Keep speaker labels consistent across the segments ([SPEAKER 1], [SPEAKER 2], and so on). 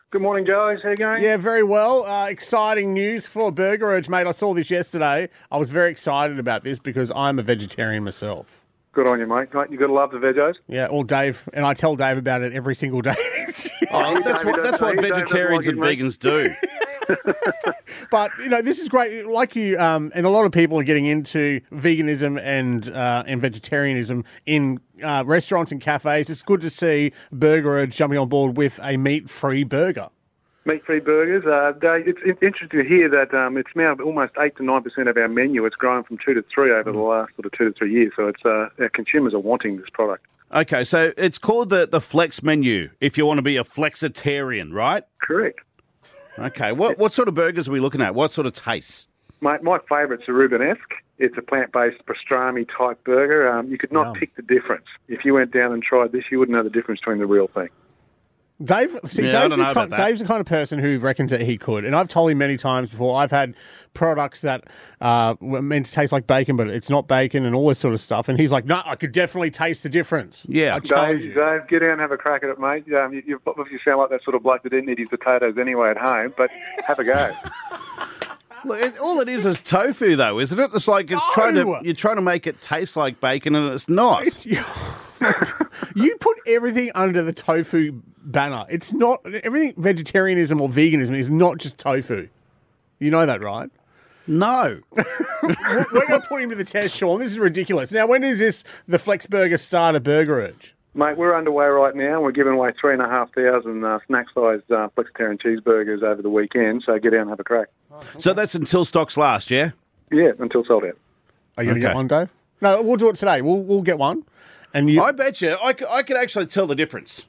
[SPEAKER 1] Good morning, guys. How you going?
[SPEAKER 2] Yeah, very well. Exciting news for Burger Urge, mate. I saw this yesterday. I was very excited about this because I'm a vegetarian myself.
[SPEAKER 1] Good on you, mate. You got to love the veggies.
[SPEAKER 2] Yeah, well, Dave, and I tell Dave about it every single day.
[SPEAKER 3] Oh, that's what vegetarians and vegans do.
[SPEAKER 2] But, this is great. Like you, and a lot of people are getting into veganism and vegetarianism in restaurants and cafes. It's good to see Burger Urge jumping on board with a meat-free burger.
[SPEAKER 1] Meat-free burgers. It's interesting to hear that it's now almost 8 to 9% of our menu. It's grown from 2 to 3 over the last 2 to 3 years. So it's our consumers are wanting this product.
[SPEAKER 3] Okay, so it's called the Flex menu if you want to be a flexitarian, right?
[SPEAKER 1] Correct.
[SPEAKER 3] Okay, what sort of burgers are we looking at? What sort of tastes?
[SPEAKER 1] My favourite's a Rubenesque. It's a plant-based pastrami-type burger. You could not pick the difference. If you went down and tried this, you wouldn't know the difference between the real thing.
[SPEAKER 2] Dave's the kind of person who reckons that he could. And I've told him many times before, I've had products that were meant to taste like bacon, but it's not bacon and all this sort of stuff. And he's like, no, I could definitely taste the difference.
[SPEAKER 3] Yeah.
[SPEAKER 1] Dave, get down and have a crack at it, mate. You obviously sound like that sort of bloke that didn't eat his potatoes anyway at home, but have a go.
[SPEAKER 3] Look, all it is tofu, though, isn't it? It's like you're trying to make it taste like bacon, and it's not.
[SPEAKER 2] You put everything under the tofu banner. It's not everything. Vegetarianism or veganism is not just tofu. You know that, right?
[SPEAKER 3] No.
[SPEAKER 2] We're going to put him to the test, Sean. This is ridiculous. Now, when is this the Flex Burger start at Burger Urge?
[SPEAKER 1] Mate, we're underway right now. We're giving away 3,500 snack-sized flexitarian cheeseburgers over the weekend, so get down and have a crack.
[SPEAKER 3] So that's until stocks last, yeah?
[SPEAKER 1] Yeah, until sold out.
[SPEAKER 2] Are you going to get one, Dave? No, we'll do it today. We'll get one. And
[SPEAKER 3] I bet you I could actually tell the difference.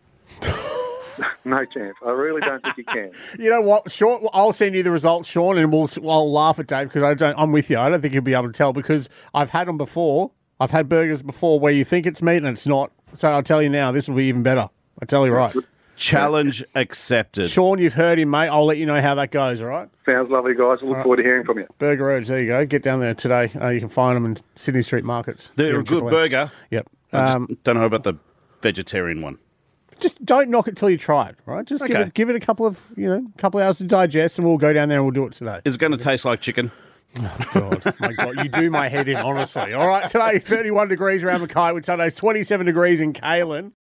[SPEAKER 1] No chance. I really don't think you can.
[SPEAKER 2] You know what, Sean? I'll send you the results, Sean, and I'll laugh at Dave because I'm with you. I don't think he'll be able to tell because I've had them before. I've had burgers before where you think it's meat and it's not. So I'll tell you now, this will be even better. I tell you right.
[SPEAKER 3] Challenge accepted.
[SPEAKER 2] Sean, you've heard him, mate. I'll let you know how that goes, all right?
[SPEAKER 1] Sounds lovely, guys. I look forward to hearing from you.
[SPEAKER 2] Burger Urge, there you go. Get down there today. You can find them in Sydney Street Markets.
[SPEAKER 3] They're a good burger.
[SPEAKER 2] Yep.
[SPEAKER 3] I just don't know about the vegetarian one.
[SPEAKER 2] Just don't knock it till you try it, right? Just give it a couple of hours to digest, and we'll go down there and we'll do it today.
[SPEAKER 3] Is it going to taste like chicken?
[SPEAKER 2] Oh, God. My God, you do my head in, honestly. All right, today, 31 degrees around Mackay with Sundays, 27 degrees in Kalen.